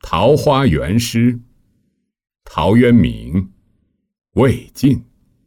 桃花源诗，陶渊明，魏晋。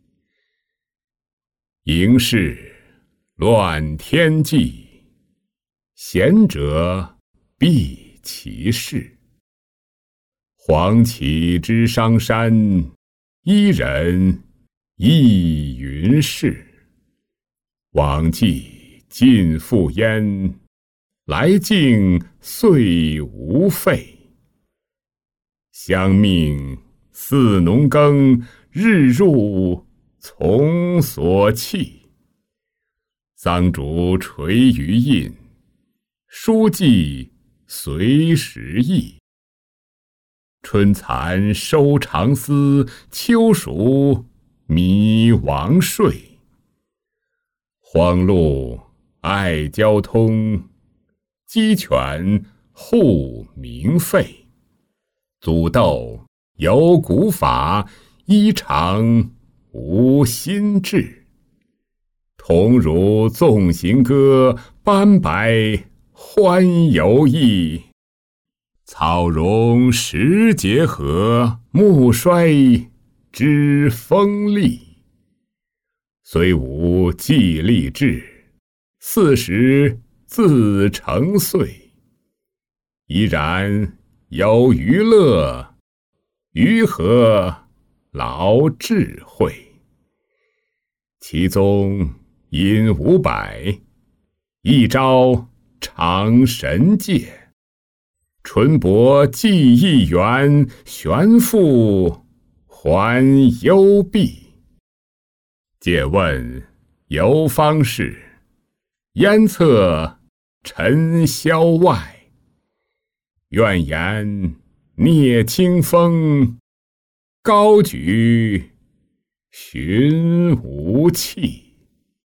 应是乱天际，贤者必其事。黄绮之商山，伊人亦云是。往绩尽复焉，来敬岁无废。乡命似农耕，日入从所憩。桑竹垂于印，书记随时异。春蚕收长丝，秋黍迷王睡。荒路爱交通，鸡犬护鸣吠。祖斗有古法，衣裳无新制。桐儒纵行歌，斑白欢游艺。草荣时节和，木衰知风力。虽无既立志，40自成岁。依然有余乐，于何劳智慧？其宗隐500，一朝尝神界。淳伯寄一元，玄复还幽闭。借问游方士，焉测尘嚣外？愿言聂清风，高举寻无弃。